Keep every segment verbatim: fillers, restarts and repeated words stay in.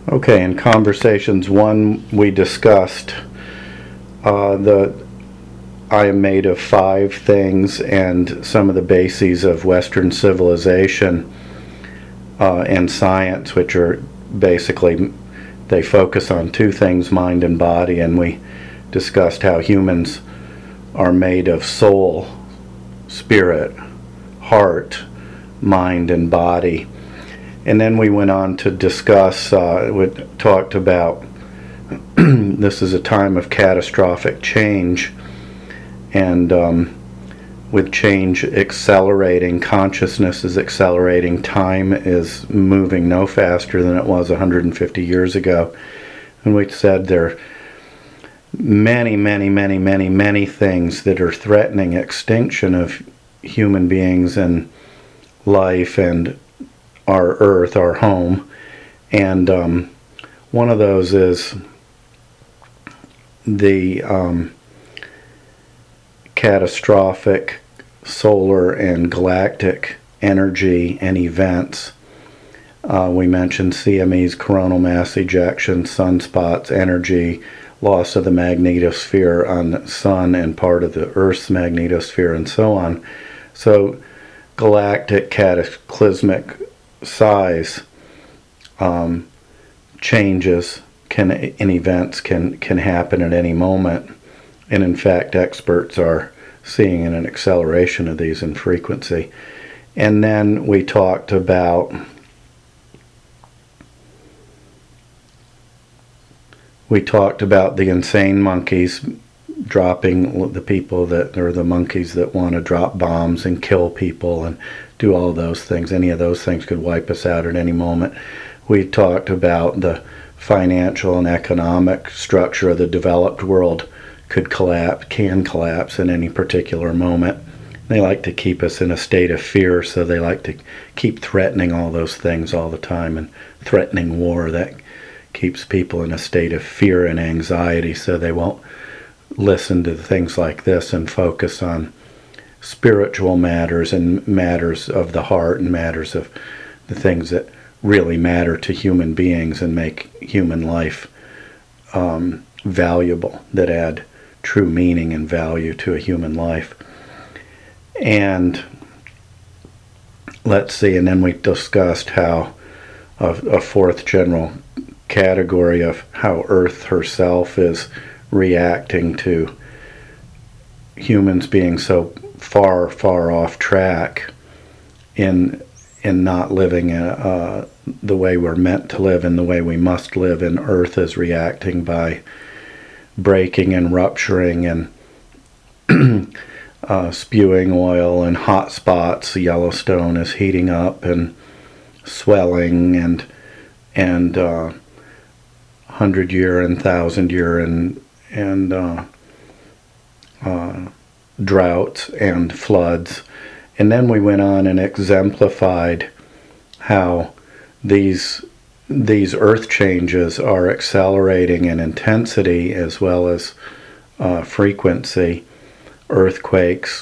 Okay, in conversations one, we discussed uh, the I am made of five things and some of the bases of Western civilization uh, and science, which are basically, they focus on two things, mind and body, and we discussed how humans are made of soul, spirit, heart, mind, and body. And then we went on to discuss, uh, we talked about this is a time of catastrophic change, and um, with change accelerating, consciousness is accelerating, time is moving no faster than it was one hundred fifty years ago. And we said there are many, many, many, many, many things that are threatening extinction of human beings and life and our earth, our home. And um, one of those is the um, catastrophic solar and galactic energy and events. Uh, we mentioned C M Es, coronal mass ejection, sunspots, energy, loss of the magnetosphere on the sun and part of the Earth's magnetosphere, and so on. So galactic cataclysmic size um, changes can in events can can happen at any moment, and in fact experts are seeing an acceleration of these in frequency. And then we talked about we talked about the insane monkeys dropping, the people that or the monkeys that want to drop bombs and kill people and do all those things. Any of those things could wipe us out at any moment. We talked about the financial and economic structure of the developed world could collapse, can collapse at any particular moment. They like to keep us in a state of fear, so they like to keep threatening all those things all the time, and threatening war. That keeps people in a state of fear and anxiety, so they won't listen to things like this and focus on spiritual matters and matters of the heart and matters of the things that really matter to human beings and make human life um, valuable, that add true meaning and value to a human life. And let's see, and then we discussed how a, a fourth general category of how Earth herself is reacting to humans being so far, far off track in in not living uh, the way we're meant to live and the way we must live, and Earth is reacting by breaking and rupturing and uh, spewing oil and hot spots. Yellowstone is heating up and swelling, and and uh, hundred year and thousand year and and uh, uh, droughts and floods. And then we went on and exemplified how these these earth changes are accelerating in intensity as well as uh, frequency. Earthquakes.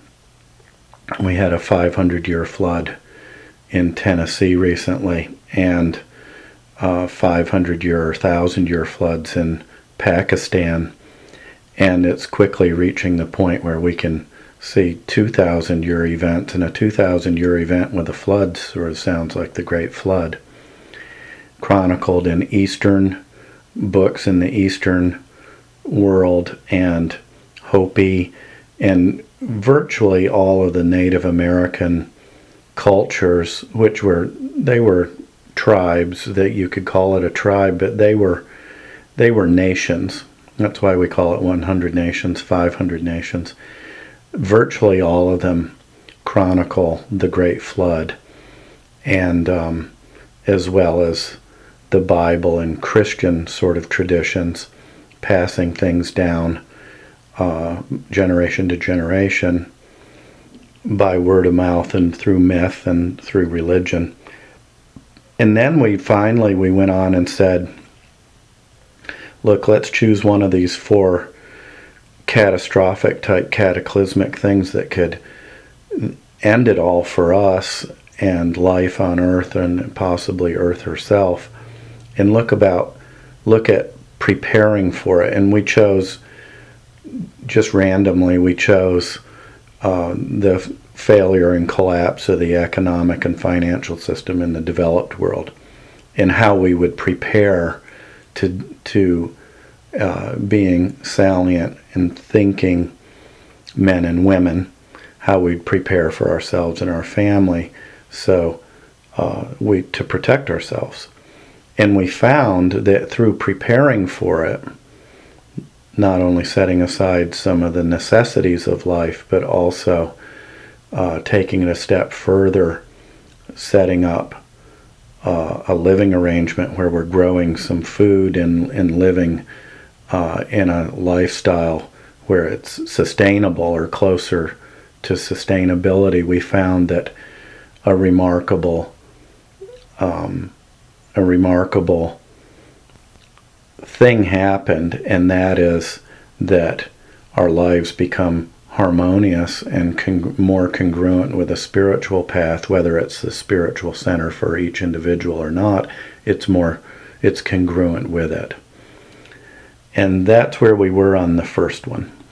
We had a five hundred year flood in Tennessee recently, and uh, five hundred year or one thousand year floods in Pakistan. And it's quickly reaching the point where we can see two thousand year events, and a two thousand year event with a flood sort of sounds like the Great Flood, chronicled in Eastern books in the Eastern world, and Hopi, and virtually all of the Native American cultures, which were, they were tribes, that you could call it a tribe, but they were they were nations. That's why we call it one hundred nations, five hundred nations. Virtually all of them chronicle the Great Flood, and um, as well as the Bible and Christian sort of traditions, passing things down uh, generation to generation by word of mouth and through myth and through religion. And then we finally, we went on and said, look, let's choose one of these four catastrophic type cataclysmic things that could end it all for us and life on Earth and possibly Earth herself. and look about look at preparing for it. And we chose, just randomly, we chose uh, the failure and collapse of the economic and financial system in the developed world, and how we would prepare to to uh, being salient and thinking men and women, how we'd prepare for ourselves and our family, so uh, we to protect ourselves. And we found that through preparing for it, not only setting aside some of the necessities of life, but also uh, taking it a step further, setting up uh, a living arrangement where we're growing some food and, and living uh, in a lifestyle where it's sustainable or closer to sustainability. We found that a remarkable um, a remarkable thing happened, and that is that our lives become harmonious and con- more congruent with a spiritual path, whether it's the spiritual center for each individual or not. It's more, it's congruent with it. And that's where we were on the first one.